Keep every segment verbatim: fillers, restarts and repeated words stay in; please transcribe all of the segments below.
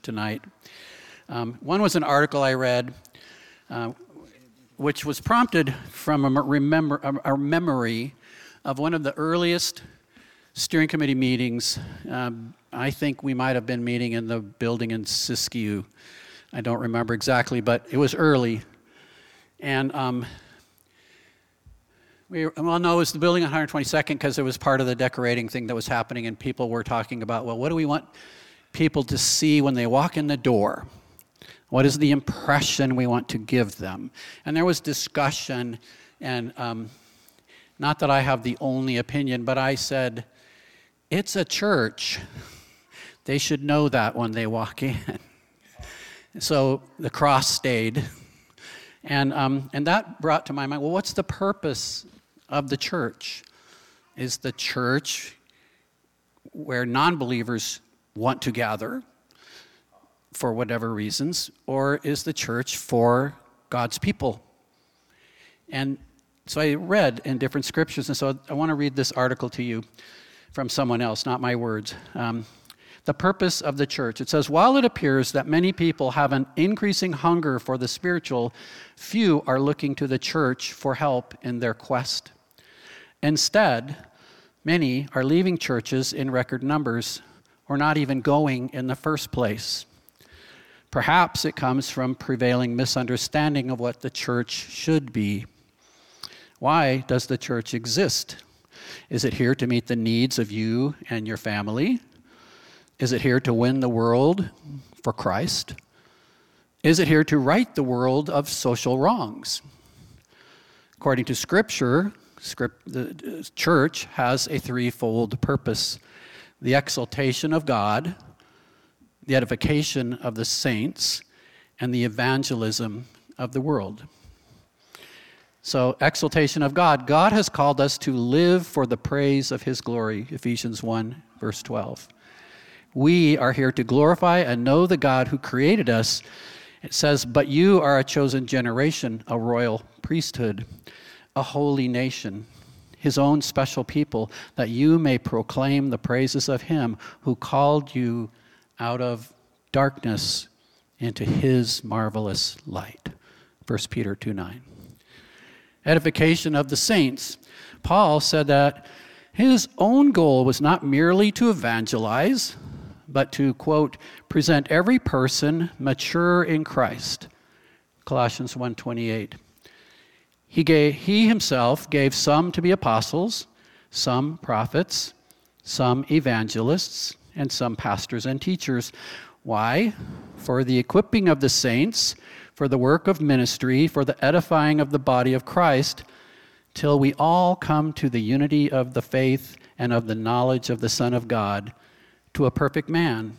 tonight. Um, one was an article I read, uh, which was prompted from a, remember, a, a memory of one of the earliest steering committee meetings. Um, I think we might have been meeting in the building in Siskiyou. I don't remember exactly, but it was early. And um, we, well, no, it was the building on one hundred twenty-second because it was part of the decorating thing that was happening, and people were talking about, well, what do we want people to see when they walk in the door? What is the impression we want to give them? And there was discussion, and um, not that I have the only opinion, but I said, it's a church. They should know that when they walk in. So the cross stayed. And um, and that brought to my mind, well, what's the purpose of the church? Is the church where non-believers want to gather for whatever reasons, or is the church for God's people? And so I read in different scriptures, and so I want to read this article to you from someone else, not my words. Um, the purpose of the church. It says, while it appears that many people have an increasing hunger for the spiritual, few are looking to the church for help in their quest. Instead, many are leaving churches in record numbers, or not even going in the first place. Perhaps it comes from prevailing misunderstanding of what the church should be. Why does the church exist? Is it here to meet the needs of you and your family? Is it here to win the world for Christ? Is it here to right the world of social wrongs? According to Scripture, script, the church has a threefold purpose: the exaltation of God, the edification of the saints, and the evangelism of the world. So, exaltation of God. God has called us to live for the praise of his glory, Ephesians one, verse twelve. We are here to glorify and know the God who created us. It says, but you are a chosen generation, a royal priesthood, a holy nation, his own special people, that you may proclaim the praises of him who called you out of darkness into his marvelous light. First Peter two nine. Edification of the saints. Paul said that his own goal was not merely to evangelize, but to, quote, present every person mature in Christ. Colossians one twenty-eight. He gave, he himself gave some to be apostles, some prophets, some evangelists, and some pastors and teachers. Why? For the equipping of the saints, for the work of ministry, for the edifying of the body of Christ, till we all come to the unity of the faith and of the knowledge of the Son of God, to a perfect man,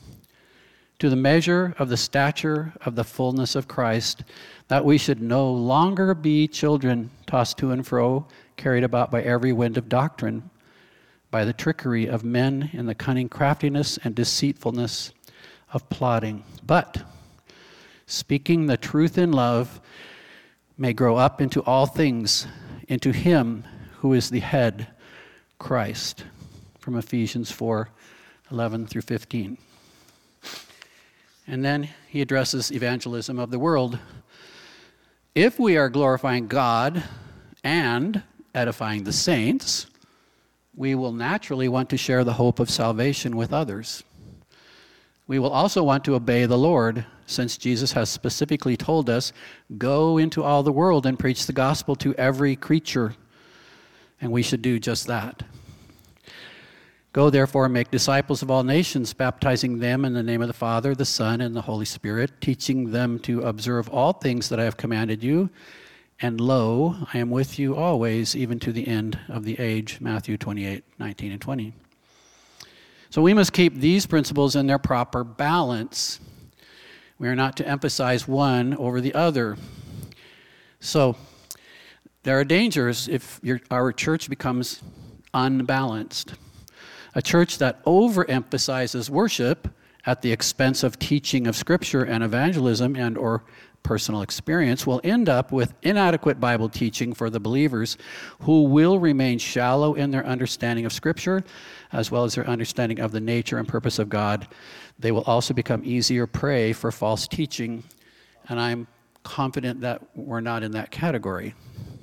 to the measure of the stature of the fullness of Christ, that we should no longer be children tossed to and fro, carried about by every wind of doctrine, by the trickery of men in the cunning craftiness and deceitfulness of plotting, but speaking the truth in love, may grow up into all things, into him who is the head, Christ. From Ephesians four eleven through fifteen. And then he addresses evangelism of the world. If we are glorifying God and edifying the saints, we will naturally want to share the hope of salvation with others. We will also want to obey the Lord, since Jesus has specifically told us, go into all the world and preach the gospel to every creature. And we should do just that. Go therefore and make disciples of all nations, baptizing them in the name of the Father, the Son, and the Holy Spirit, teaching them to observe all things that I have commanded you. And lo, I am with you always, even to the end of the age. Matthew twenty-eight, nineteen and twenty. So we must keep these principles in their proper balance. We are not to emphasize one over the other. So there are dangers if your, our church becomes unbalanced. A church that overemphasizes worship at the expense of teaching of Scripture and evangelism and or personal experience will end up with inadequate Bible teaching for the believers who will remain shallow in their understanding of Scripture as well as their understanding of the nature and purpose of God. They will also become easier prey for false teaching, and I'm confident that we're not in that category.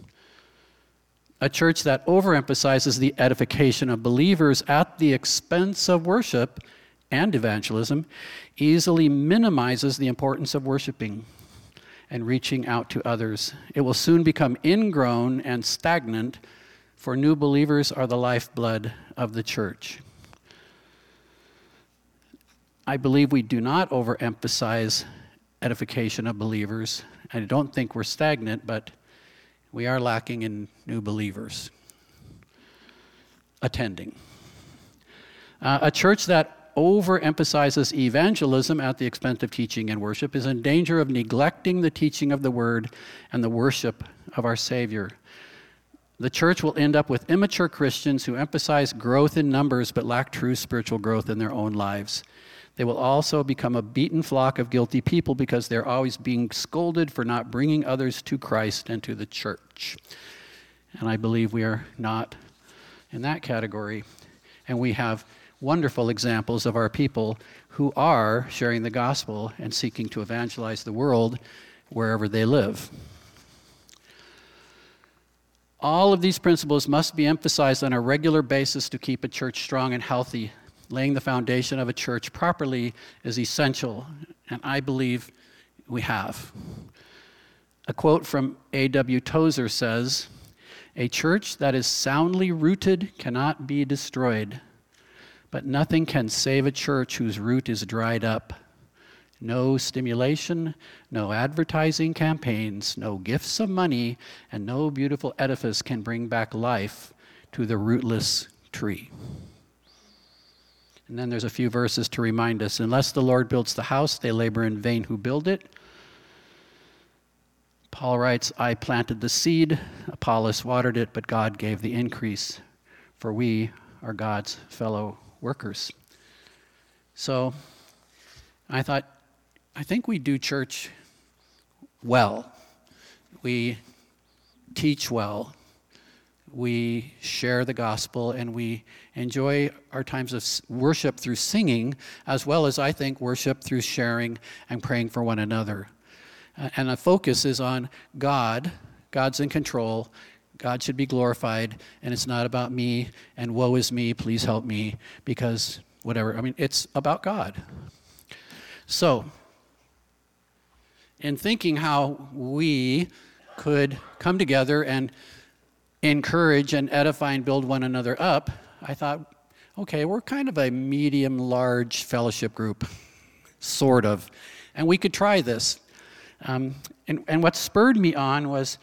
A church that overemphasizes the edification of believers at the expense of worship and evangelism easily minimizes the importance of worshiping and reaching out to others. It will soon become ingrown and stagnant, for new believers are the lifeblood of the church. I believe we do not overemphasize edification of believers. I don't think we're stagnant, but we are lacking in new believers attending. Uh, a church that overemphasizes evangelism at the expense of teaching and worship is in danger of neglecting the teaching of the Word and the worship of our Savior. The church will end up with immature Christians who emphasize growth in numbers but lack true spiritual growth in their own lives. They will also become a beaten flock of guilty people because they're always being scolded for not bringing others to Christ and to the church. And I believe we are not in that category. And we have wonderful examples of our people who are sharing the gospel and seeking to evangelize the world wherever they live. All of these principles must be emphasized on a regular basis to keep a church strong and healthy. Laying the foundation of a church properly is essential, and I believe we have. A quote from A W Tozer says, "A church that is soundly rooted cannot be destroyed, but nothing can save a church whose root is dried up. No stimulation, no advertising campaigns, no gifts of money, and no beautiful edifice can bring back life to the rootless tree." And then there's a few verses to remind us. Unless the Lord builds the house, they labor in vain who build it. Paul writes, "I planted the seed, Apollos watered it, but God gave the increase, for we are God's fellow workers." So I thought, I think we do church well. We teach well. We share the gospel, and we enjoy our times of worship through singing, as well as, I think, worship through sharing and praying for one another. And the focus is on God. God's in control. God should be glorified, and it's not about me, and woe is me, please help me, because whatever. I mean, it's about God. So, in thinking how we could come together and encourage and edify and build one another up, I thought, okay, we're kind of a medium-large fellowship group, sort of, and we could try this. Um, and, and what spurred me on was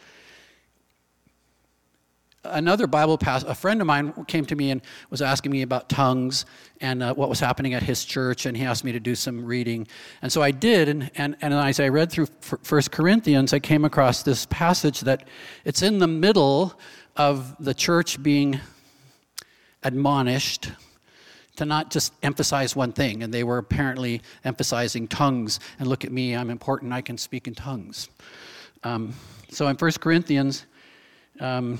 another Bible passage. A friend of mine came to me and was asking me about tongues and uh, what was happening at his church, and he asked me to do some reading. And so I did, and, and, and as I read through First Corinthians, I came across this passage that it's in the middle of the church being admonished to not just emphasize one thing, and they were apparently emphasizing tongues, and look at me, I'm important, I can speak in tongues. Um, so in First Corinthians, um,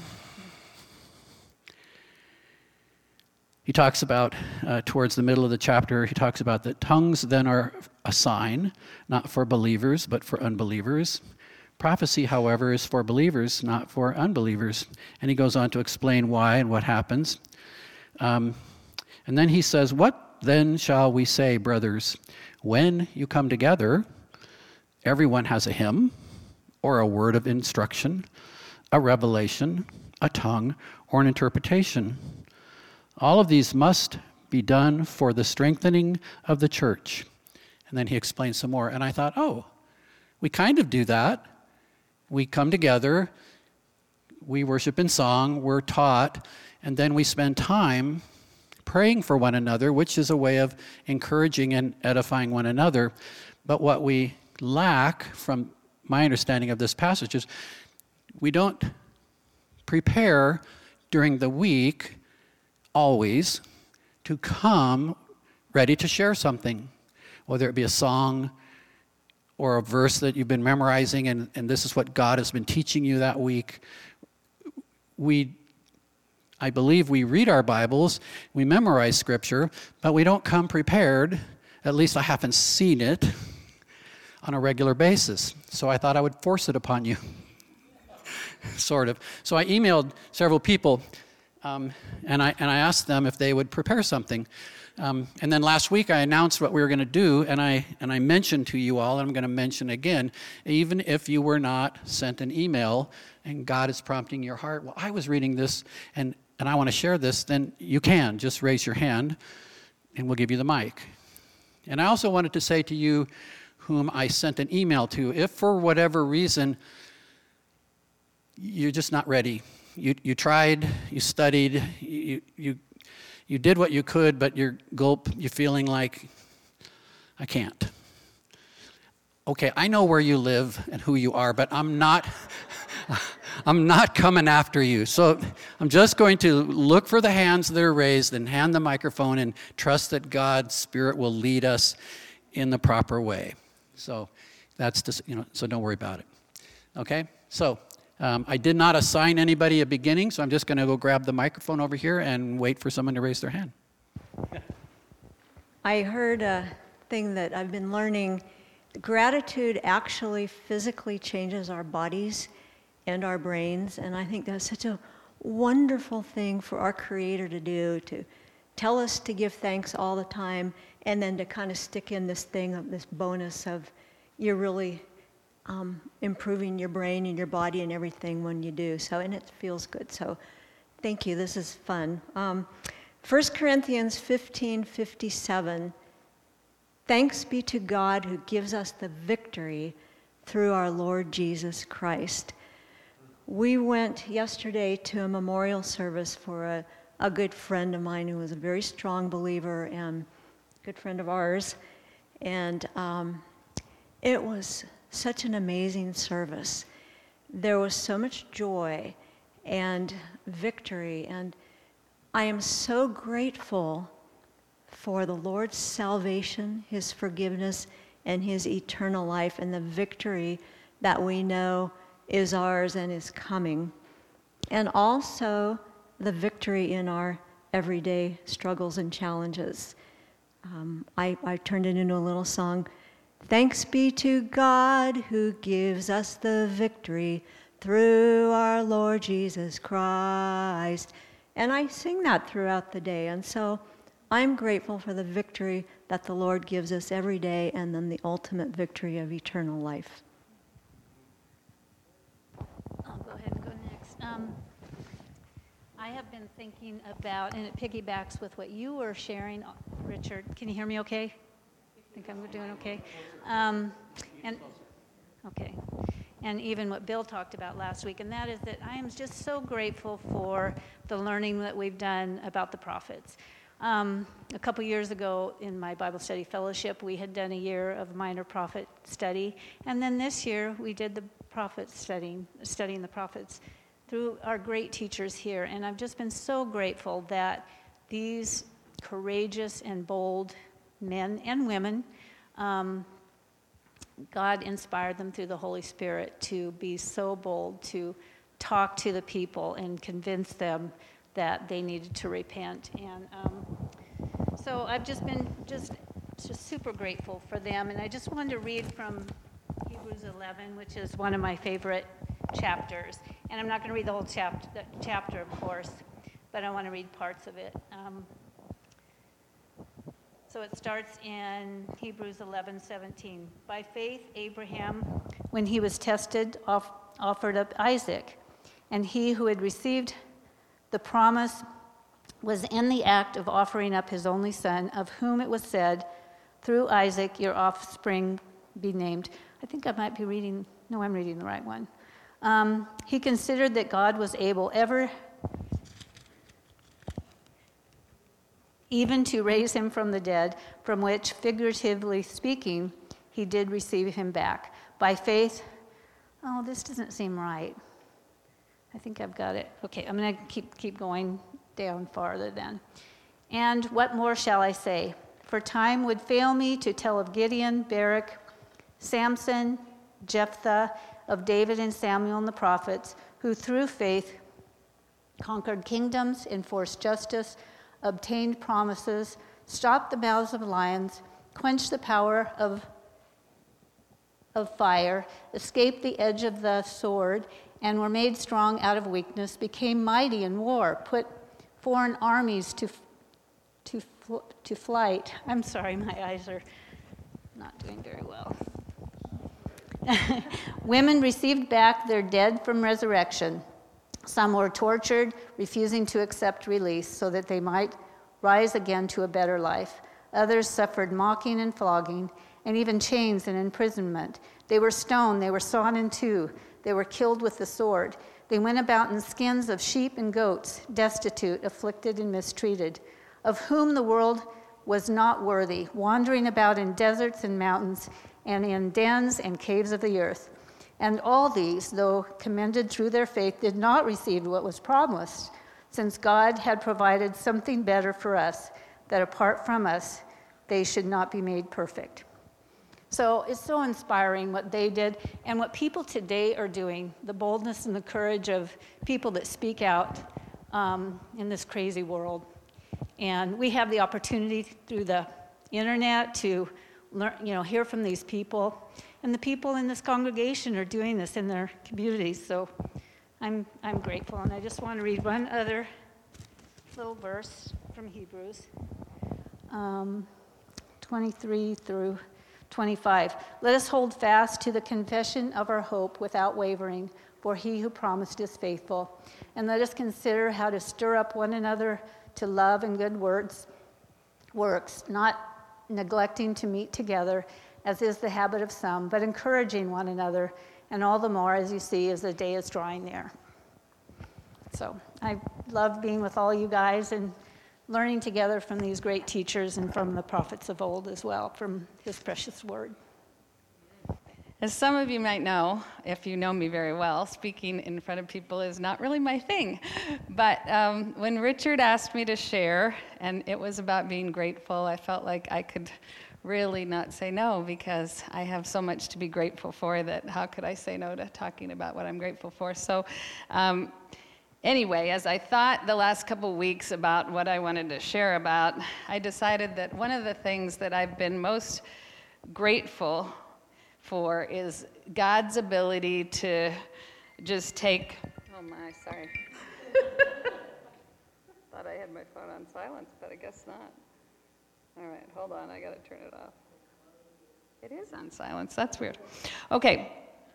he talks about, uh, towards the middle of the chapter, he talks about that tongues then are a sign, not for believers, but for unbelievers. Prophecy, however, is for believers, not for unbelievers. And he goes on to explain why and what happens. Um, and then he says, "What then shall we say, brothers? When you come together, everyone has a hymn, or a word of instruction, a revelation, a tongue, or an interpretation. All of these must be done for the strengthening of the church." And then he explains some more. And I thought, oh, we kind of do that. We come together, we worship in song, we're taught, and then we spend time praying for one another, which is a way of encouraging and edifying one another. But what we lack, from my understanding of this passage, is we don't prepare during the week always to come ready to share something. whether it be a song or a verse that you've been memorizing, and, and this is what God has been teaching you that week. We, I believe we read our Bibles, we memorize Scripture, but we don't come prepared. At least I haven't seen it on a regular basis. So I thought I would force it upon you, sort of. So I emailed several people, um, and I and I asked them if they would prepare something. Um, and then last week I announced what we were going to do, and I and I mentioned to you all, and I'm going to mention again, even if you were not sent an email and God is prompting your heart, well, I was reading this, and, and I want to share this, then you can. Just raise your hand, and we'll give you the mic. And I also wanted to say to you whom I sent an email to, if for whatever reason you're just not ready, you you tried, you studied, you you you did what you could, but you're gulp, you're feeling like, I can't. Okay, I know where you live and who you are, but I'm not I'm not coming after you. So I'm just going to look for the hands that are raised and hand the microphone and trust that God's Spirit will lead us in the proper way. So that's just, you know, so don't worry about it. Okay? So um, I did not assign anybody a beginning, so I'm just going to go grab the microphone over here and wait for someone to raise their hand. I heard a thing that I've been learning. Gratitude actually physically changes our bodies and our brains, and I think that's such a wonderful thing for our Creator to do, to tell us to give thanks all the time, and then to kind of stick in this thing of this bonus of you're really um, improving your brain and your body and everything when you do. So, and it feels good. So, thank you. This is fun. Um, First Corinthians fifteen fifty-seven. Thanks be to God who gives us the victory through our Lord Jesus Christ. We went yesterday to a memorial service for a, a good friend of mine who was a very strong believer and a good friend of ours. And um, it was such an amazing service. There was so much joy and victory. And I am so grateful for the Lord's salvation, His forgiveness, and His eternal life, and the victory that we know is ours and is coming. And also the victory in our everyday struggles and challenges. Um, I, I turned it into a little song. Thanks be to God who gives us the victory through our Lord Jesus Christ. And I sing that throughout the day. And so I'm grateful for the victory that the Lord gives us every day, and then the ultimate victory of eternal life. I'll go ahead and go next. Um, I have been thinking about, and it piggybacks with what you were sharing, Richard. Can you hear me okay? I think I'm doing okay. Um, and okay. And even what Bill talked about last week, and that is that I am just so grateful for the learning that we've done about the prophets. Um, a couple years ago in my Bible study fellowship, we had done a year of minor prophet study, and then this year we did the prophet studying, studying the prophets through our great teachers here. And I've just been so grateful that these courageous and bold men and women, um, God inspired them through the Holy Spirit to be so bold to talk to the people and convince them that they needed to repent. And um, so I've just been just, just super grateful for them. And I just wanted to read from Hebrews eleven, which is one of my favorite chapters. And I'm not going to read the whole chapter, chapter, of course, but I want to read parts of it. Um, so it starts in Hebrews eleven seventeen. By faith, Abraham, when he was tested, off, offered up Isaac. And he who had received the promise was in the act of offering up his only son, of whom it was said, through Isaac your offspring be named. I think I might be reading, no, I'm reading the right one. Um, he considered that God was able ever, even to raise him from the dead, from which, figuratively speaking, he did receive him back. By faith, oh, this doesn't seem right. I think I've got it. Okay, I'm going to keep keep going down farther then. And what more shall I say? for time would fail me to tell of Gideon, Barak, Samson, Jephthah, of David and Samuel and the prophets, who through faith conquered kingdoms, enforced justice, obtained promises, stopped the mouths of lions, quenched the power of, of fire, escaped the edge of the sword, and were made strong out of weakness, became mighty in war, put foreign armies to, to, to flight. I'm sorry, my eyes are not doing very well. Women received back their dead from resurrection. Some were tortured, refusing to accept release so that they might rise again to a better life. Others suffered mocking and flogging, and even chains and imprisonment. They were stoned, they were sawn in two, they were killed with the sword. They went about in skins of sheep and goats, destitute, afflicted, and mistreated, of whom the world was not worthy, wandering about in deserts and mountains, and in dens and caves of the earth. And all these, though commended through their faith, did not receive what was promised, since God had provided something better for us, that apart from us, they should not be made perfect. So it's so inspiring what they did and what people today are doing, the boldness and the courage of people that speak out um, in this crazy world. And we have the opportunity through the internet to learn, you know, hear from these people. And the people in this congregation are doing this in their communities. So I'm, I'm grateful. And I just want to read one other little verse from Hebrews, um, twenty-three through twenty-five. Let us hold fast to the confession of our hope without wavering, for he who promised is faithful. And let us consider how to stir up one another to love and good words, works, not neglecting to meet together, as is the habit of some, but encouraging one another, and all the more as you see as the day is drawing near. So I love being with all you guys and learning together from these great teachers and from the prophets of old as well, from his precious word. As some of you might know, if you know me very well, speaking in front of people is not really my thing. But um, when Richard asked me to share, and it was about being grateful, I felt like I could really not say no, because I have so much to be grateful for that how could I say no to talking about what I'm grateful for? So um, anyway, as I thought the last couple weeks about what I wanted to share about, I decided that one of the things that I've been most grateful for is God's ability to just take, oh my, sorry. Thought I had my phone on silence, but I guess not. All right, hold on, I gotta turn it off. It is on silence, that's weird. Okay,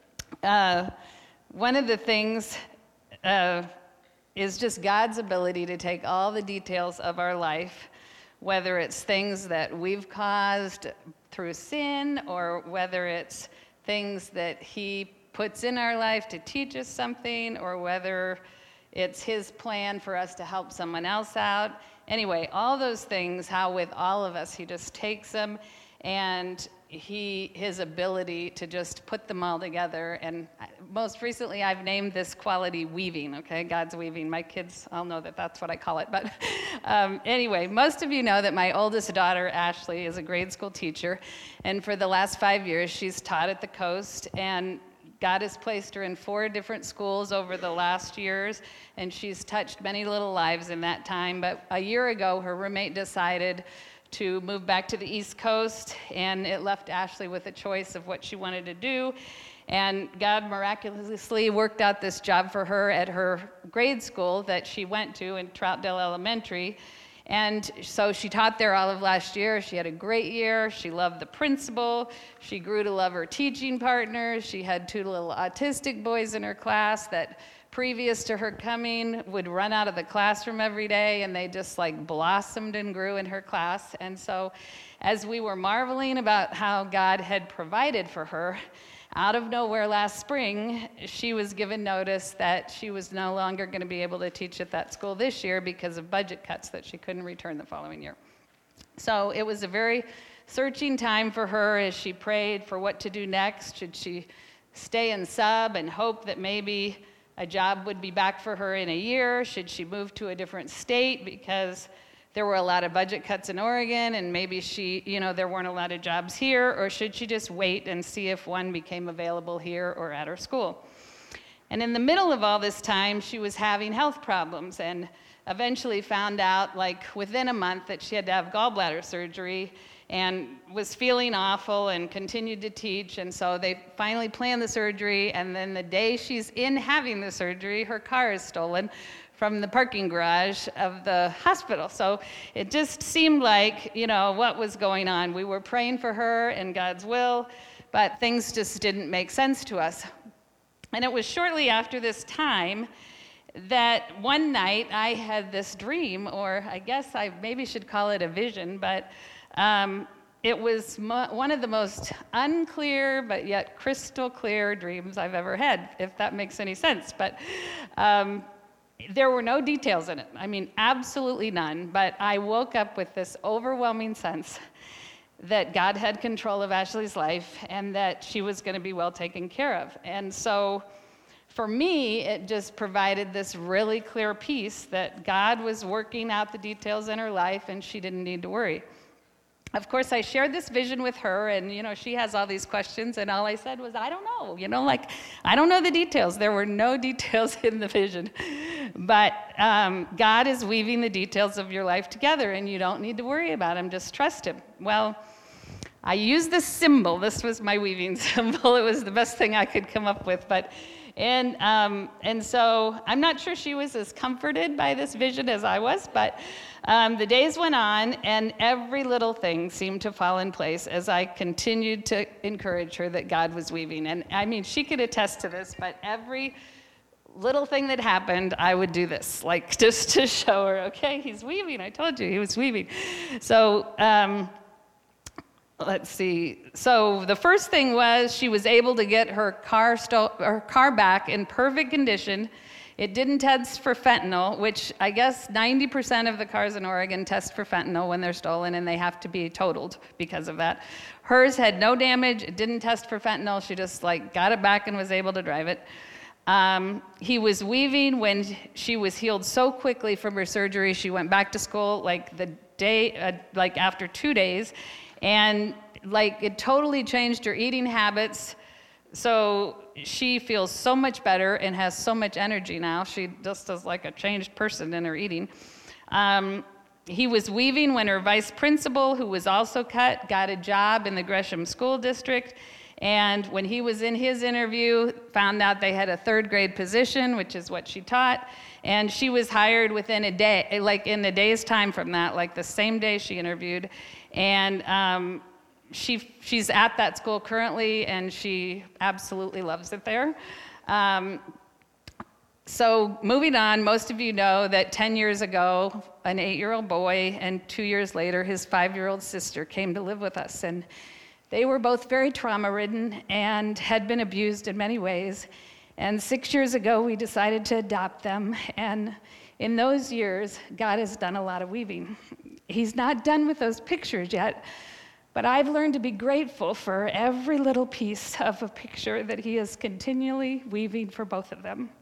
uh, one of the things uh, is just God's ability to take all the details of our life, whether it's things that we've caused through sin, or whether it's things that he puts in our life to teach us something, or whether it's his plan for us to help someone else out. Anyway, all those things, how with all of us, he just takes them, and he, his ability to just put them all together. And most recently, I've named this quality weaving, okay? God's weaving. My kids all know that that's what I call it. But um, anyway, most of you know that my oldest daughter, Ashley, is a grade school teacher. And for the last five years, she's taught at the Coast. And God has placed her in four different schools over the last years, and she's touched many little lives in that time. But a year ago, her roommate decided to move back to the East Coast, and it left Ashley with a choice of what she wanted to do. And God miraculously worked out this job for her at her grade school that she went to in Troutdale Elementary. And so she taught there all of last year. She had a great year. She loved the principal. She grew to love her teaching partners. She had two little autistic boys in her class that previous to her coming would run out of the classroom every day, and they just like blossomed and grew in her class. And so as we were marveling about how God had provided for her, out of nowhere last spring, she was given notice that she was no longer going to be able to teach at that school this year because of budget cuts, that she couldn't return the following year. So it was a very searching time for her as she prayed for what to do next. Should she stay in sub and hope that maybe a job would be back for her in a year? Should she move to a different state because there were a lot of budget cuts in Oregon, and maybe she, you know, there weren't a lot of jobs here, or should she just wait and see if one became available here or at her school? And in the middle of all this time, she was having health problems, and eventually found out, like within a month, that she had to have gallbladder surgery, and was feeling awful and continued to teach. And so they finally planned the surgery, and then the day she's in having the surgery, her car is stolen from the parking garage of the hospital. So it just seemed like, you know, what was going on. We were praying for her in God's will, but things just didn't make sense to us. And it was shortly after this time that one night I had this dream, or I guess I maybe should call it a vision, but um, it was mo- one of the most unclear but yet crystal clear dreams I've ever had, if that makes any sense. But um, there were no details in it. I mean, absolutely none. But I woke up with this overwhelming sense that God had control of Ashley's life and that she was going to be well taken care of. And so for me, it just provided this really clear peace that God was working out the details in her life and she didn't need to worry. Of course, I shared this vision with her, and, you know, she has all these questions, and all I said was, I don't know, you know, like, I don't know the details. There were no details in the vision. But um, God is weaving the details of your life together, and you don't need to worry about them. Just trust him. Well, I used this symbol. This was my weaving symbol. It was the best thing I could come up with. But And um, and so I'm not sure she was as comforted by this vision as I was, but um, the days went on, and every little thing seemed to fall in place as I continued to encourage her that God was weaving. And I mean, she could attest to this, but every little thing that happened, I would do this, like just to show her, okay, he's weaving. I told you he was weaving. So um, let's see. So the first thing was she was able to get her car sto- her car back in perfect condition. It didn't test for fentanyl, which I guess ninety percent of the cars in Oregon test for fentanyl when they're stolen, and they have to be totaled because of that. Hers had no damage. It didn't test for fentanyl. She just like got it back and was able to drive it. Um, he was weaving when she was healed so quickly from her surgery. She went back to school like the day, uh, like after two days. And like it totally changed her eating habits. So she feels so much better and has so much energy now. She just is like a changed person in her eating. Um, he was weaving when her vice principal, who was also cut, got a job in the Gresham School District. And when he was in his interview, found out they had a third grade position, which is what she taught. And she was hired within a day, like in a day's time from that, like the same day she interviewed. And um, she she's at that school currently, and she absolutely loves it there. Um, so moving on, most of you know that ten years ago, an eight-year-old boy and two years later, his five-year-old sister came to live with us. And they were both very trauma-ridden and had been abused in many ways. And six years ago, we decided to adopt them. And in those years, God has done a lot of weaving. He's not done with those pictures yet, but I've learned to be grateful for every little piece of a picture that he is continually weaving for both of them.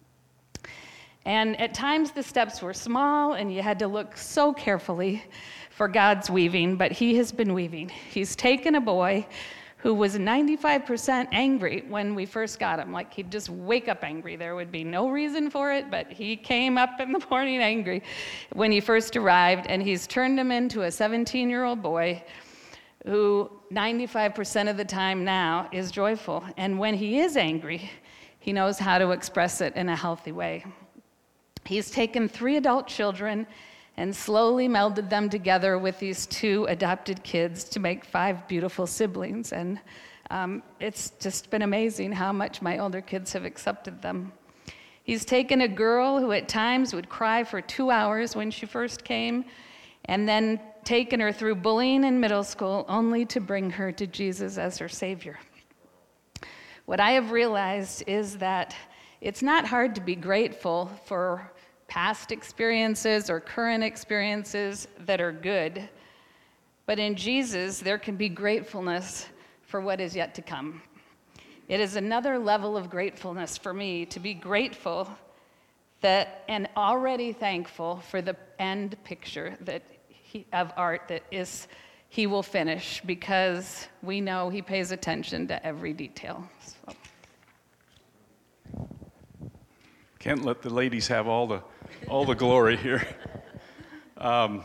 And at times the steps were small, and you had to look so carefully for God's weaving, but he has been weaving. He's taken a boy who was ninety-five percent angry when we first got him. Like, he'd just wake up angry. There would be no reason for it, but he came up in the morning angry when he first arrived, and he's turned him into a seventeen-year-old boy who ninety-five percent of the time now is joyful. And when he is angry, he knows how to express it in a healthy way. He's taken three adult children and slowly melded them together with these two adopted kids to make five beautiful siblings. And um, it's just been amazing how much my older kids have accepted them. He's taken a girl who at times would cry for two hours when she first came, and then taken her through bullying in middle school only to bring her to Jesus as her Savior. What I have realized is that it's not hard to be grateful for past experiences or current experiences that are good, but in Jesus, there can be gratefulness for what is yet to come. It is another level of gratefulness for me to be grateful that, and already thankful for the end picture that he, of art that is he will finish, because we know he pays attention to every detail. So. Can't let the ladies have all the all the glory here. Um,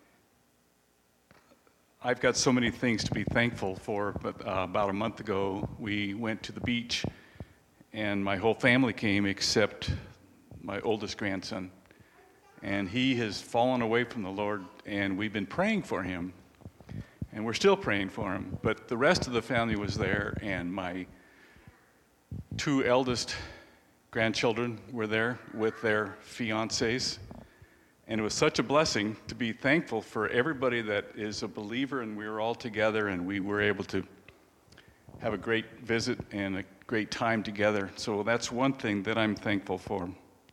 I've got so many things to be thankful for, but uh, about a month ago we went to the beach, and my whole family came except my oldest grandson. And he has fallen away from the Lord, and we've been praying for him, and we're still praying for him. But the rest of the family was there, and my two eldest grandchildren were there with their fiancés. And it was such a blessing to be thankful for everybody that is a believer, and we were all together, and we were able to have a great visit and a great time together. So that's one thing that I'm thankful for.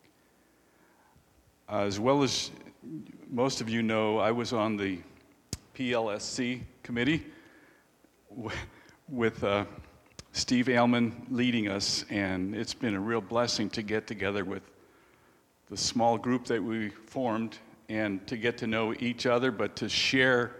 Uh, as well as most of you know, I was on the P L S C committee w- with uh, Steve Ailman leading us, and it's been a real blessing to get together with the small group that we formed and to get to know each other, but to share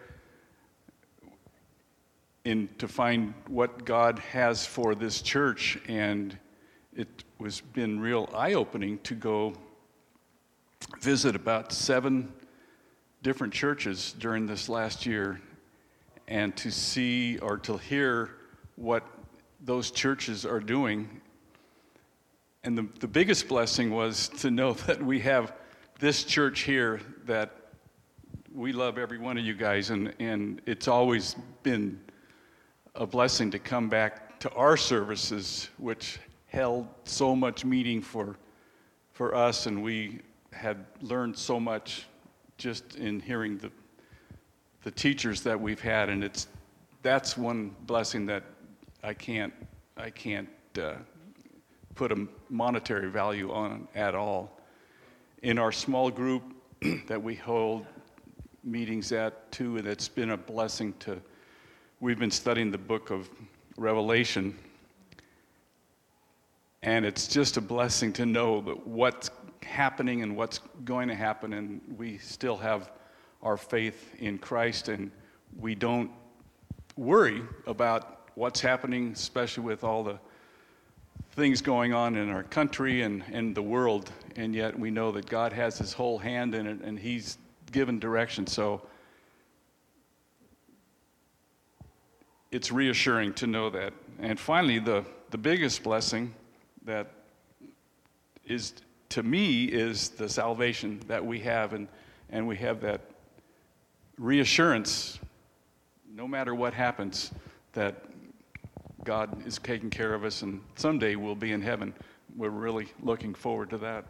in to find what God has for this church. And it was been real eye-opening to go visit about seven different churches during this last year, and to see or to hear what those churches are doing. And the, the biggest blessing was to know that we have this church here, that we love every one of you guys, and, and it's always been a blessing to come back to our services, which held so much meaning for for us, and we had learned so much just in hearing the the teachers that we've had, and it's that's one blessing that I can't I can't uh, put a monetary value on at all. In our small group that we hold meetings at too, and it's been a blessing to. We've been studying the book of Revelation, and it's just a blessing to know that what's happening and what's going to happen, and we still have our faith in Christ, and we don't worry about what's happening, especially with all the things going on in our country and, and the world, and yet we know that God has his whole hand in it, and he's given direction. So it's reassuring to know that. And finally, the, the biggest blessing that is, to me, is the salvation that we have, and, and we have that reassurance, no matter what happens, that God is taking care of us, and someday we'll be in heaven. We're really looking forward to that.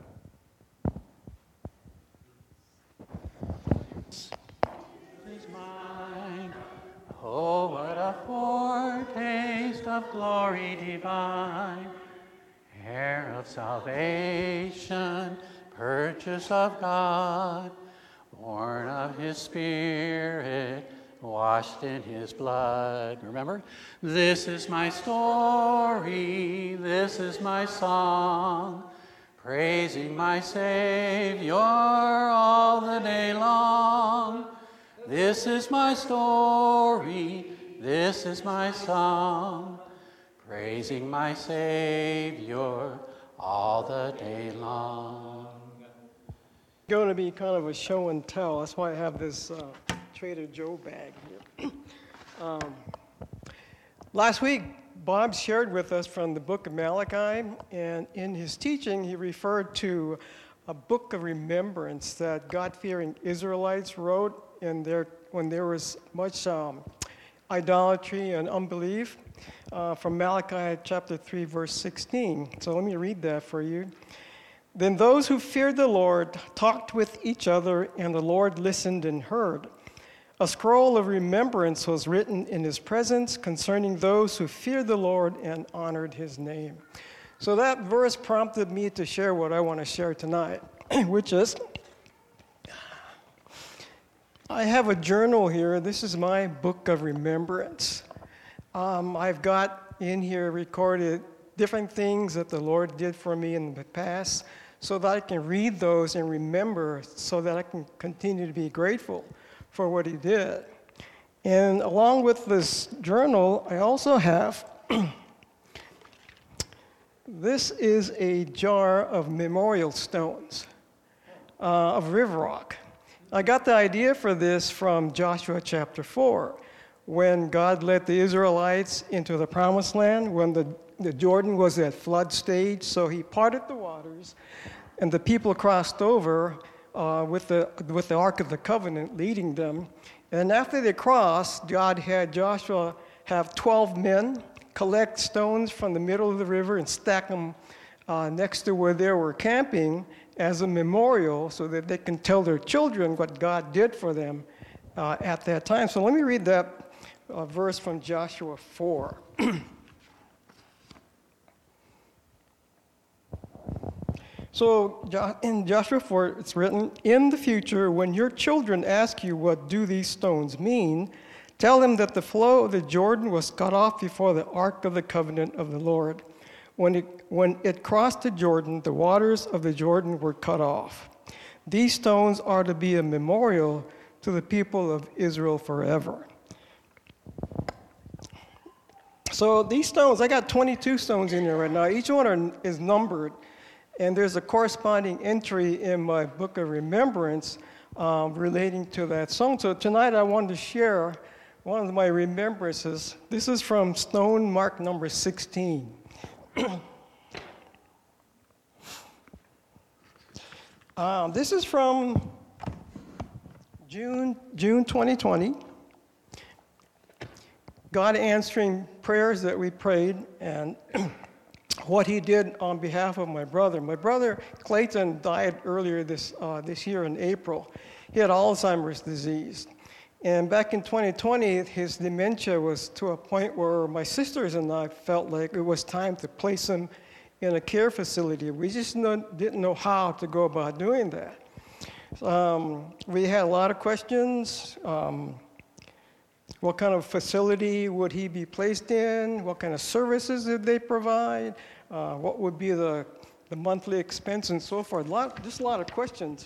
Is mine. Oh, what a foretaste of glory divine, heir of salvation, purchase of God, born of his Spirit, washed in his blood. Remember? This is my story, this is my song, praising my Savior all the day long. This is my story, this is my song, praising my Savior all the day long. Going to be kind of a show and tell. That's why I have this uh, Trader Joe bag here. um, last week, Bob shared with us from the book of Malachi, and in his teaching, he referred to a book of remembrance that God-fearing Israelites wrote in their, when there was much um, idolatry and unbelief, uh, from Malachi chapter three, verse sixteen. So let me read that for you. Then those who feared the Lord talked with each other, and the Lord listened and heard. A scroll of remembrance was written in his presence concerning those who feared the Lord and honored his name. So that verse prompted me to share what I want to share tonight, which is, I have a journal here. This is my book of remembrance. Um, I've got in here recorded different things that the Lord did for me in the past. so that I can read those and remember so that I can continue to be grateful for what he did. And along with this journal, I also have, this is a jar of memorial stones uh, of river rock. I got the idea for this from Joshua chapter four, when God led the Israelites into the promised land, when the, the Jordan was at flood stage, so he parted the waters, and the people crossed over uh, with, the, with the Ark of the Covenant leading them. And after they crossed, God had Joshua have twelve men collect stones from the middle of the river and stack them uh, next to where they were camping as a memorial so that they can tell their children what God did for them uh, at that time. So let me read that uh, verse from Joshua four. So in Joshua four, it's written, "In the future, when your children ask you what do these stones mean, tell them that the flow of the Jordan was cut off before the Ark of the Covenant of the Lord. When it, when it crossed the Jordan, the waters of the Jordan were cut off. These stones are to be a memorial to the people of Israel forever." So these stones, I got twenty-two stones in there right now. Each one are, is numbered. And there's a corresponding entry in my book of remembrance um, relating to that song. So tonight I wanted to share one of my remembrances. This is from stone mark number sixteen. um, this is from June, June twenty twenty. God answering prayers that we prayed, and what he did on behalf of my brother. My brother Clayton died earlier this, uh, this year in April. He had Alzheimer's disease. And back in twenty twenty, his dementia was to a point where my sisters and I felt like it was time to place him in a care facility. We just know, didn't know how to go about doing that. Um, we had a lot of questions. Um, What kind of facility would he be placed in? What kind of services did they provide? Uh, what would be the, the monthly expense and so forth? A lot, just a lot of questions.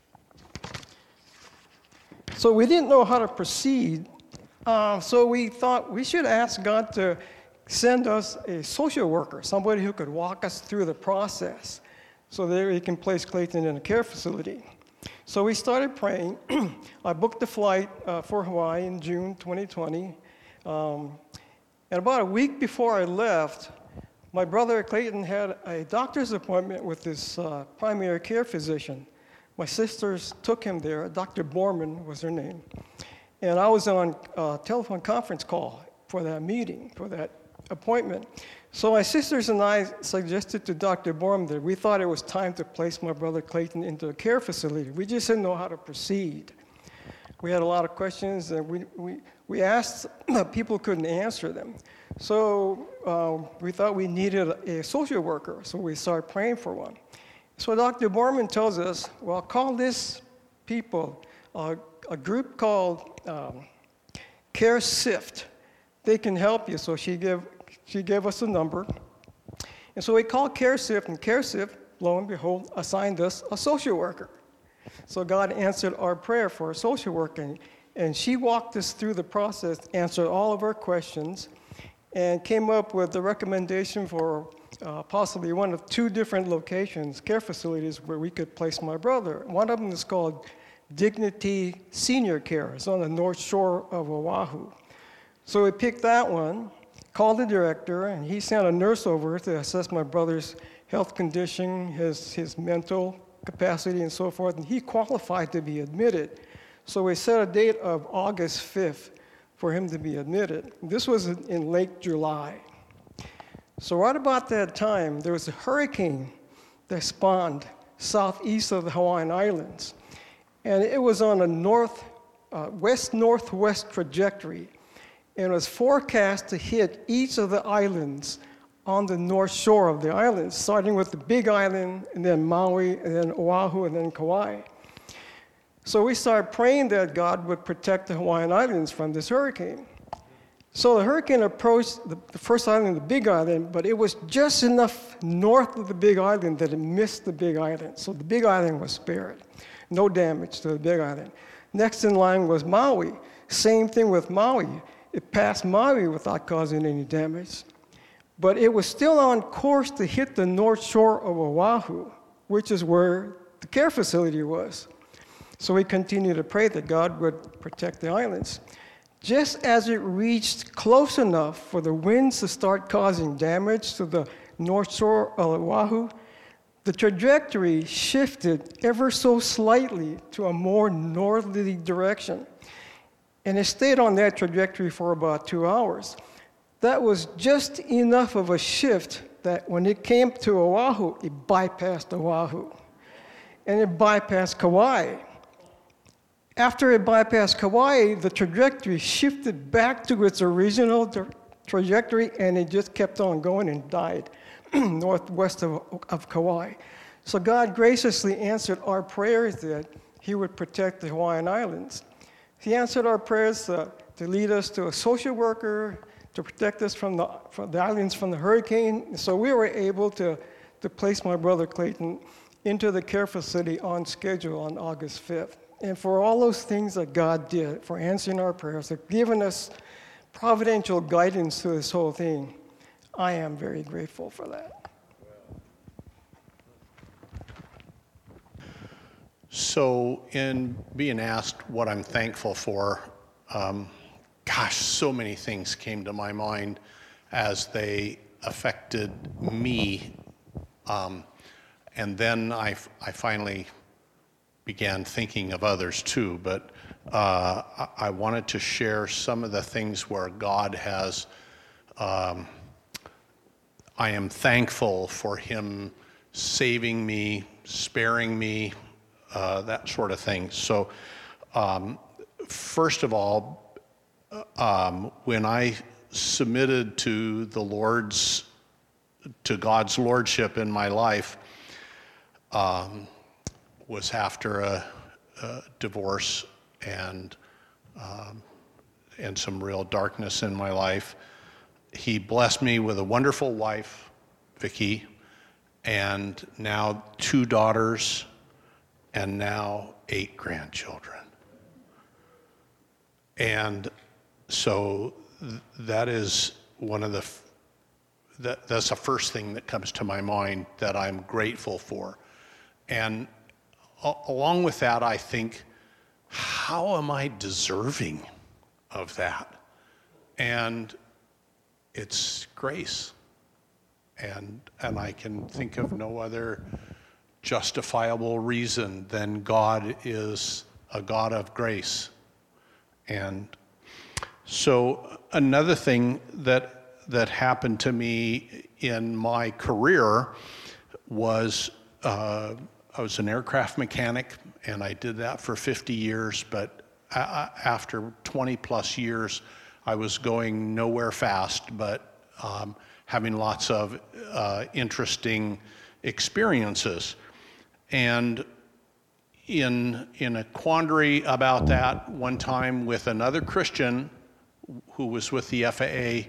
So we didn't know how to proceed. Uh, so we thought we should ask God to send us a social worker, somebody who could walk us through the process so that he can place Clayton in a care facility. So we started praying. I booked a flight uh, for Hawaii in June twenty twenty. Um, and about a week before I left, my brother Clayton had a doctor's appointment with his uh, primary care physician. My sisters took him there. Doctor Borman was her name. And I was on a telephone conference call for that meeting, for that appointment. So my sisters and I suggested to Doctor Borman that we thought it was time to place my brother Clayton into a care facility. We just didn't know how to proceed. We had a lot of questions, and we, we, we asked, people couldn't answer them. So uh, we thought we needed a social worker, so we started praying for one. So Doctor Borman tells us, well, call this people, uh, a group called um, Care Sift. They can help you. So she gave, she gave us a number. And so we called Care Sift, and Care Sift, lo and behold, assigned us a social worker. So God answered our prayer for a social worker, and, and she walked us through the process, answered all of our questions, and came up with the recommendation for uh, possibly one of two different locations, care facilities, where we could place my brother. One of them is called Dignity Senior Care. It's on the north shore of Oahu. So we picked that one, called the director, and he sent a nurse over to assess my brother's health condition, his, his mental capacity, and so forth, and he qualified to be admitted. So we set a date of August fifth for him to be admitted. This was in late July. So right about that time, there was a hurricane that spawned southeast of the Hawaiian Islands, and it was on a north, uh, west-northwest trajectory, and it was forecast to hit each of the islands on the north shore of the islands, starting with the Big Island, and then Maui, and then Oahu, and then Kauai. So we started praying that God would protect the Hawaiian Islands from this hurricane. So the hurricane approached the, the first island, the Big Island, but it was just enough north of the Big Island that it missed the Big Island. So the Big Island was spared. No damage to the Big Island. Next in line was Maui. Same thing with Maui. It passed Maui without causing any damage. But it was still on course to hit the north shore of Oahu, which is where the care facility was. So we continued to pray that God would protect the islands. Just as it reached close enough for the winds to start causing damage to the north shore of Oahu, the trajectory shifted ever so slightly to a more northerly direction. And it stayed on that trajectory for about two hours. That was just enough of a shift that when it came to Oahu, it bypassed Oahu. And it bypassed Kauai. After it bypassed Kauai, the trajectory shifted back to its original tra- trajectory, and it just kept on going and died northwest of, of Kauai. So God graciously answered our prayers that He would protect the Hawaiian Islands. He answered our prayers uh, to lead us to a social worker, to protect us from the, from the islands from the hurricane. So we were able to, to place my brother Clayton into the care facility on schedule on August fifth. And for all those things that God did, for answering our prayers, for giving us providential guidance to this whole thing, I am very grateful for that. So in being asked what I'm thankful for, um, gosh, so many things came to my mind as they affected me. Um, and then I, I finally began thinking of others too, but uh, I, I wanted to share some of the things where God has, um, I am thankful for Him saving me, sparing me, uh, that sort of thing. So um, first of all, um, when I submitted to the Lord's, to God's Lordship in my life, um, was after a, a divorce and um, and some real darkness in my life. He blessed me with a wonderful wife, Vicki, and now two daughters, and now eight grandchildren. And so th- that is one of the f- that that's the first thing that comes to my mind that I'm grateful for. And along with that, I think, how am I deserving of that? And it's grace. And, and I can think of no other justifiable reason than God is a God of grace. And so another thing that, that happened to me in my career was uh, I was an aircraft mechanic, and I did that for fifty years, but a- after twenty plus years, I was going nowhere fast, but um, having lots of uh, interesting experiences. And in, in a quandary about that, one time with another Christian who was with the F A A,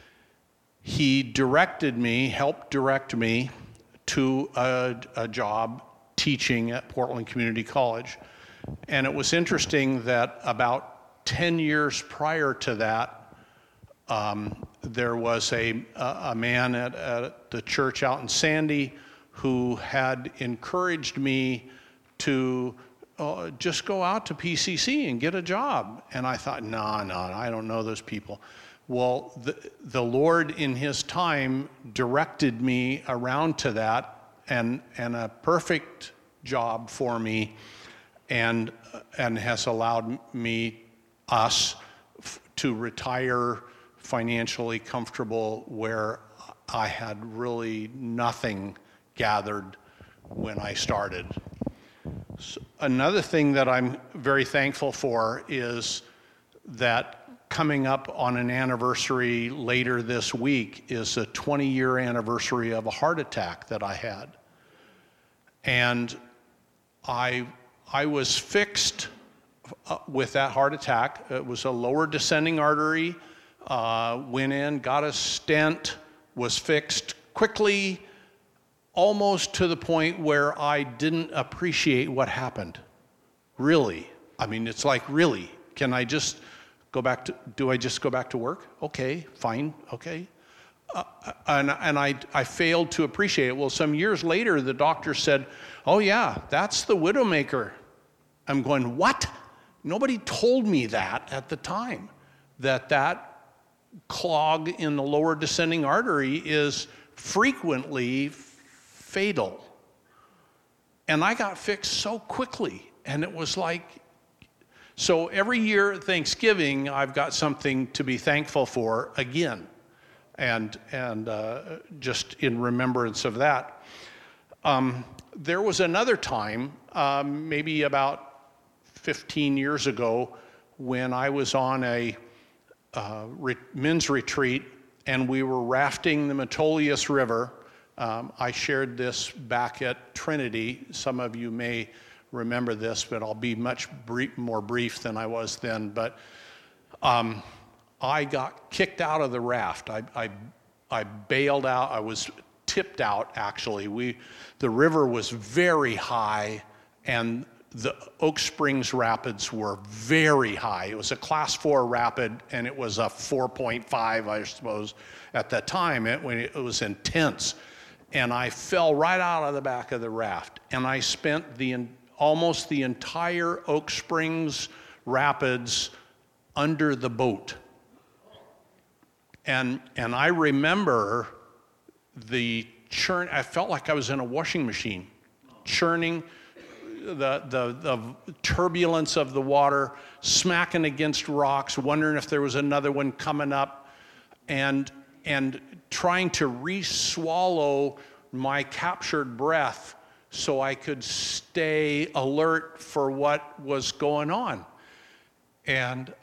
he directed me, helped direct me to a, a job teaching at Portland Community College. And it was interesting that about ten years prior to that, um, there was a, a man at, at the church out in Sandy who had encouraged me to uh, just go out to P C C and get a job. And I thought, no, no, I don't know those people. Well, the, the Lord in His time directed me around to that, and and a perfect job for me, and and has allowed me, us, f- to retire financially comfortable where I had really nothing gathered when I started. So another thing that I'm very thankful for is that coming up on an anniversary later this week is a twenty year anniversary of a heart attack that I had. And I, I was fixed uh, with that heart attack. It was a lower descending artery uh, went in, got a stent, was fixed quickly, almost to the point where I didn't appreciate what happened. Really. I mean, it's like, really, can I just go back to, do I just go back to work? Okay, fine, okay. Uh, and and I, I failed to appreciate it. Well, some years later, the doctor said, oh yeah, that's the Widowmaker. I'm going, what? Nobody told me that at the time, that that clog in the lower descending artery is frequently fatal. And I got fixed so quickly, and it was like, so every year at Thanksgiving, I've got something to be thankful for again, and and uh, just in remembrance of that. Um, there was another time, um, maybe about fifteen years ago, when I was on a uh, re- men's retreat, and we were rafting the Metolius River. Um, I shared this back at Trinity. Some of you may remember this, but I'll be much brief, more brief than I was then. But um, I got kicked out of the raft. I, I, I bailed out. I was tipped out, actually. We, the river was very high, and the Oak Springs Rapids were very high. It was a class four rapid, and it was a four point five, I suppose, at that time. It, when it was intense. And I fell right out of the back of the raft. And I spent the almost the entire Oak Springs Rapids under the boat. And, and I remember the churn. I felt like I was in a washing machine, churning, the, the, the turbulence of the water, smacking against rocks, wondering if there was another one coming up, and, and trying to re-swallow my captured breath so I could stay alert for what was going on. And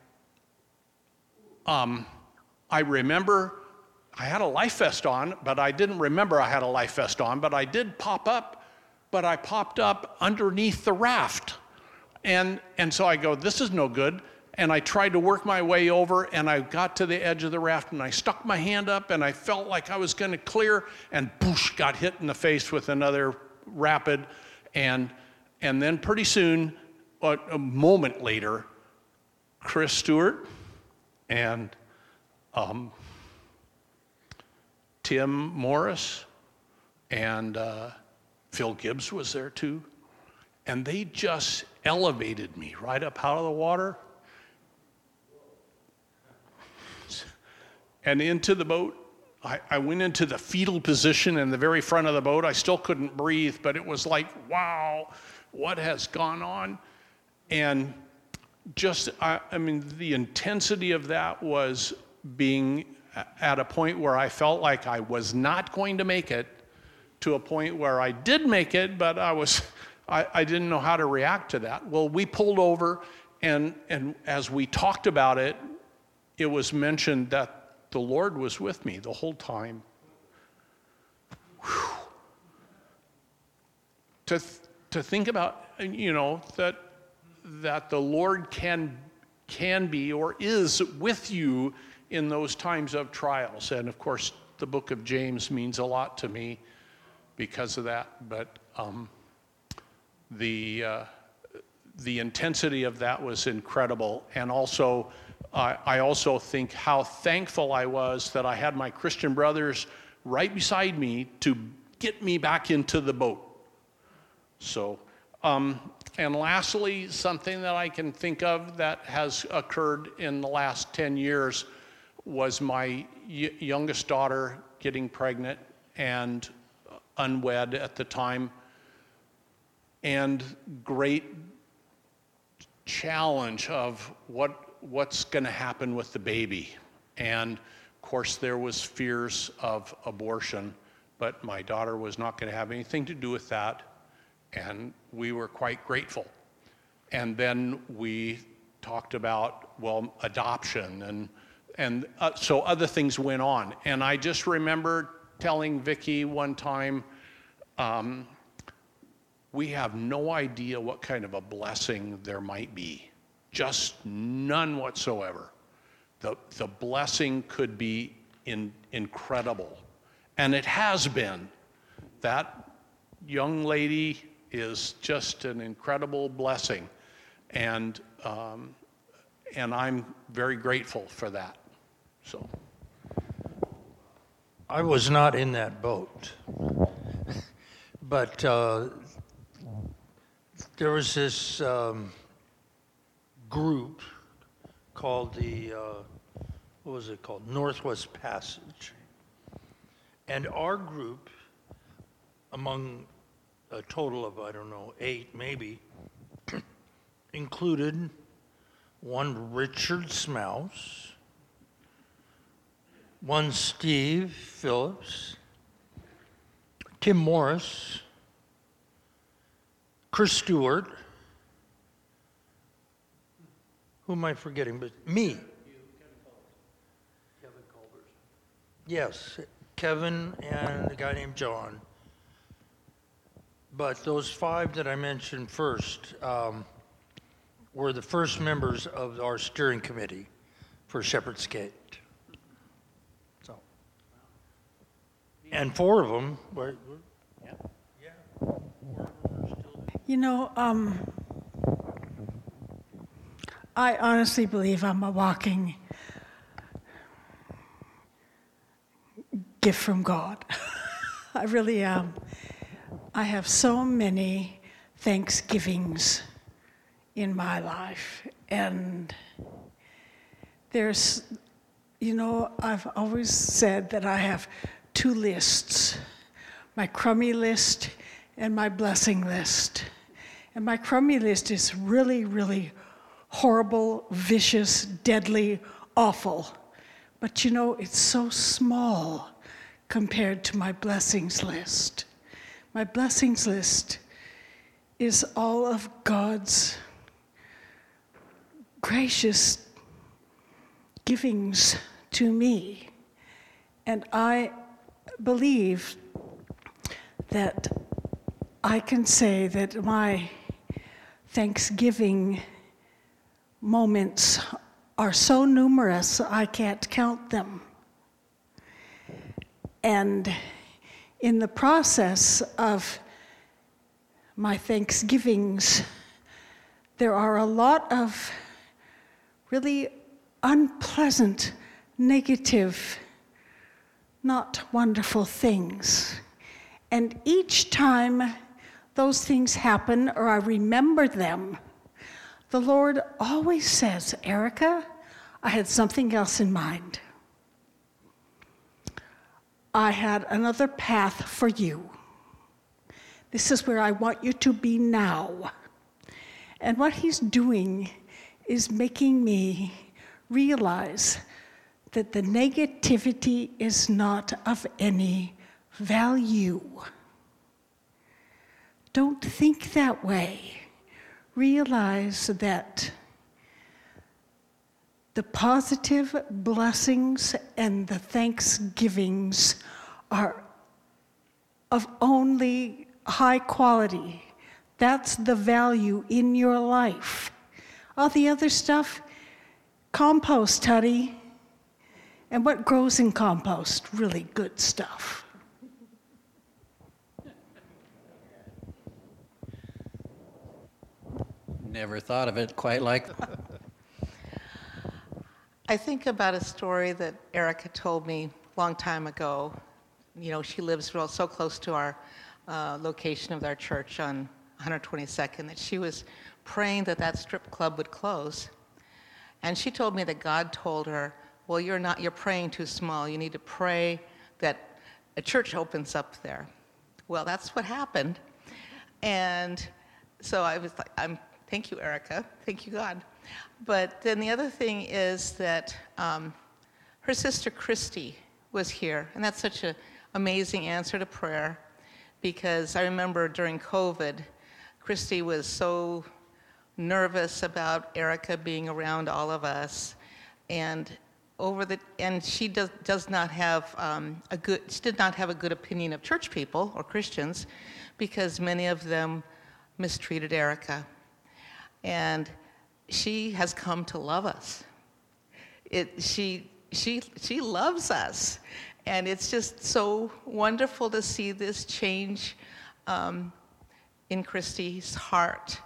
um, I remember I had a life vest on, but I didn't remember I had a life vest on, but I did pop up, but I popped up underneath the raft. And, and so I go, this is no good. And I tried to work my way over, and I got to the edge of the raft, and I stuck my hand up, and I felt like I was going to clear, and boosh, got hit in the face with another rapid. And, and then pretty soon, a, a moment later, Chris Stewart and um, Tim Morris and uh, Phil Gibbs was there too. And they just elevated me right up out of the water and into the boat. I, I went into the fetal position in the very front of the boat. I still couldn't breathe, but it was like, wow, what has gone on? And just, I, I mean, the intensity of that was being at a point where I felt like I was not going to make it, to a point where I did make it, but I was, I, I didn't know how to react to that. Well, we pulled over, and, and as we talked about it, it was mentioned that the Lord was with me the whole time. Whew. To, th- to think about, you know, that, that the Lord can, can be or is with you in those times of trials. And of course, the book of James means a lot to me because of that. But um, the, uh, the intensity of that was incredible. And also, uh, I also think how thankful I was that I had my Christian brothers right beside me to get me back into the boat. So, um, and lastly, something that I can think of that has occurred in the last ten years was my y- youngest daughter getting pregnant and unwed at the time, and great challenge of what what's going to happen with the baby. And of course there was fears of abortion, but my daughter was not going to have anything to do with that, and we were quite grateful. And then we talked about, well, adoption, and and uh, so other things went on. And I just remember telling Vicki one time, um, we have no idea what kind of a blessing there might be. Just none whatsoever. the, the blessing could be in, incredible. And it has been. That young lady is just an incredible blessing. And, um, and I'm very grateful for that. So. I was not in that boat, but uh, there was this um, group called the, uh, what was it called? Northwest Passage. And our group, among a total of, I don't know, eight maybe, included one Richard Smouse, one Steve Phillips, Tim Morris, Chris Stewart, who am I forgetting? But me. Yes, Kevin and a guy named John. But those five that I mentioned first um, were the first members of our steering committee for Shepherd's Gate. So, and four of them were, were yeah, yeah, four of them are still. You know, um, I honestly believe I'm a walking gift from God. I really am. I have so many Thanksgivings in my life. And there's, you know, I've always said that I have two lists, my crummy list and my blessing list. And my crummy list is really, really horrible, vicious, deadly, awful. But you know, it's so small compared to my blessings list. My blessings list is all of God's gracious givings to me. And I believe that I can say that my Thanksgiving moments are so numerous I can't count them. And in the process of my Thanksgivings, there are a lot of really unpleasant, negative, not wonderful things. And each time those things happen or I remember them, the Lord always says, Erica, I had something else in mind. I had another path for you. This is where I want you to be now. And what he's doing is making me realize that the negativity is not of any value. Don't think that way. Realize that the positive blessings and the thanksgivings are of only high quality. That's the value in your life. All the other stuff, compost, honey. And what grows in compost? Really good stuff. Never thought of it quite like that. I think about a story that Erica told me a long time ago. You know, she lives real, so close to our uh, location of our church on one hundred twenty-second that she was praying that that strip club would close. And she told me that God told her, well, you're not, you're praying too small. You need to pray that a church opens up there. Well, that's what happened. And so I was like, I'm, thank you, Erica. Thank you, God. But then the other thing is that um, her sister Christy was here, and that's such an amazing answer to prayer, because I remember during COVID, Christy was so nervous about Erica being around all of us, and over the and she does does not have um, a good she did not have a good opinion of church people or Christians, because many of them mistreated Erica, and she has come to love us. it, she, she, she loves us. And it's just so wonderful to see this change um, in Christy's heart.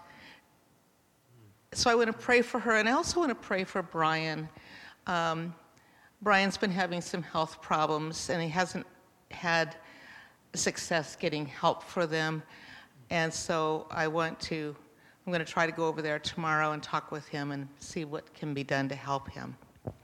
So I want to pray for her, and I also want to pray for Brian. Um, Brian's been having some health problems, and he hasn't had success getting help for them. And so I want to, I'm going to try to go over there tomorrow and talk with him and see what can be done to help him.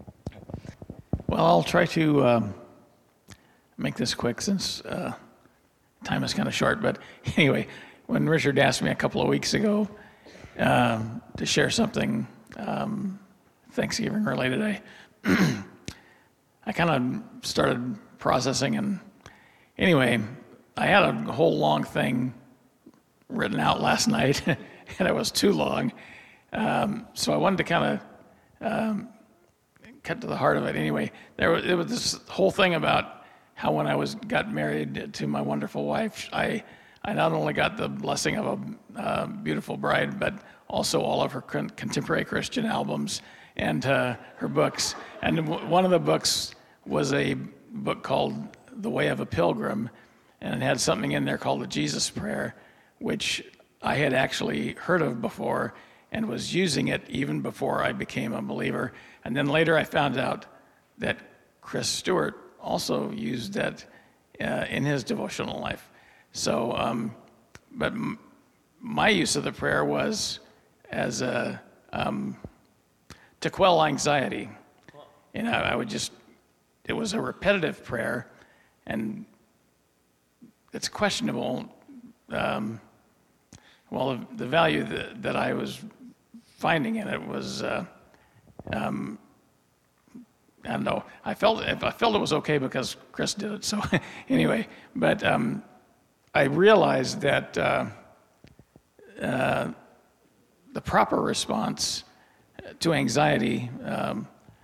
Well, I'll try to um, make this quick since uh, time is kind of short. But anyway, when Richard asked me a couple of weeks ago um, to share something um, Thanksgiving related, I, I kind of started processing. And anyway, I had a whole long thing written out last night, and it was too long. Um, so I wanted to kind of um, cut to the heart of it. Anyway, there was, it was this whole thing about how when I was got married to my wonderful wife, I I not only got the blessing of a uh, beautiful bride, but also all of her con- contemporary Christian albums and uh, her books. And w- one of the books was a book called The Way of a Pilgrim, and it had something in there called the Jesus Prayer, which I had actually heard of before and was using it even before I became a believer. And then later I found out that Chris Stewart also used that uh, in his devotional life. So, um, but m- my use of the prayer was as a, um, to quell anxiety. You know, I would just, it was a repetitive prayer, and it's questionable. Um, well, the, the value that, that I was finding in it was, uh, um, I don't know. I felt I felt it was okay because Chris did it. So anyway, but um, I realized that uh, uh, the proper response to anxiety um,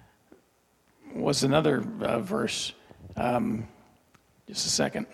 was another uh, verse. Um, just a second.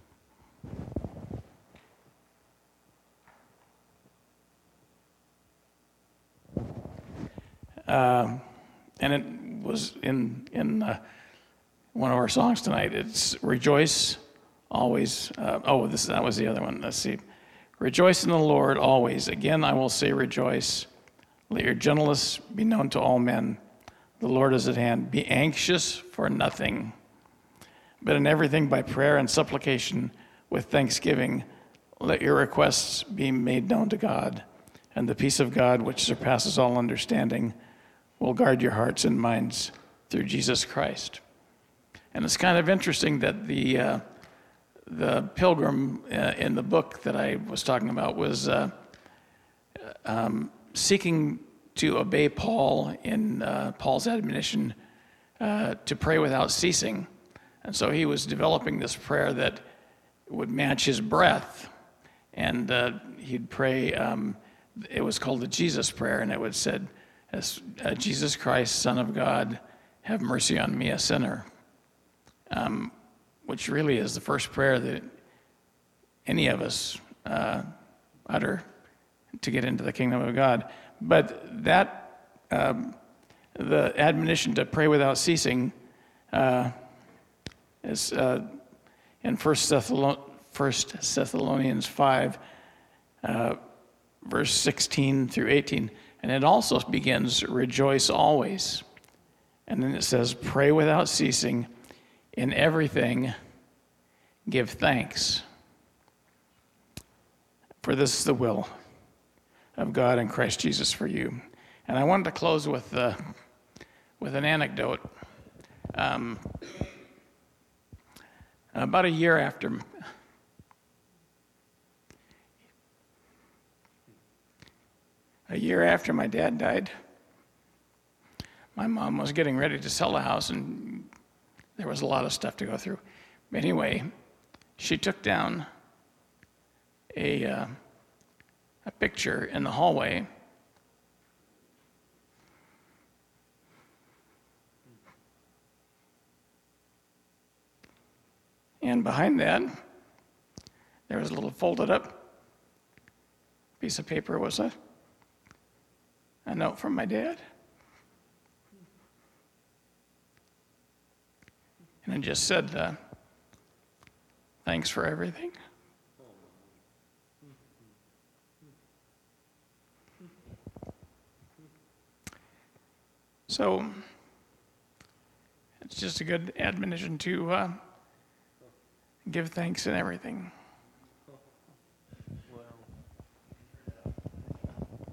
Uh, and it was in in uh, one of our songs tonight. It's rejoice always. Uh, oh, this that was the other one. Let's see. Rejoice in the Lord always. Again, I will say rejoice. Let your gentleness be known to all men. The Lord is at hand. Be anxious for nothing, but in everything by prayer and supplication with thanksgiving, let your requests be made known to God. And the peace of God, which surpasses all understanding, will guard your hearts and minds through Jesus Christ. And it's kind of interesting that the uh, the pilgrim uh, in the book that I was talking about was uh, um, seeking to obey Paul in uh, Paul's admonition uh, to pray without ceasing. And so he was developing this prayer that would match his breath. And uh, he'd pray, um, it was called the Jesus Prayer, and it would said, as uh, Jesus Christ, Son of God, have mercy on me, a sinner. Um, which really is the first prayer that any of us uh, utter to get into the kingdom of God. But that, um, the admonition to pray without ceasing uh, is uh, in First Thessalonians five, uh, verse sixteen through eighteen. And it also begins, rejoice always. And then it says, pray without ceasing. In everything, give thanks. For this is the will of God in Christ Jesus for you. And I wanted to close with uh, with an anecdote. Um, about a year after a year after my dad died, my mom was getting ready to sell the house, and there was a lot of stuff to go through. Anyway, she took down a uh, a picture in the hallway. And behind that, there was a little folded up piece of paper. Was a, a note from my dad. and it just said, uh, thanks for everything. So it's just a good admonition to uh, give thanks in everything.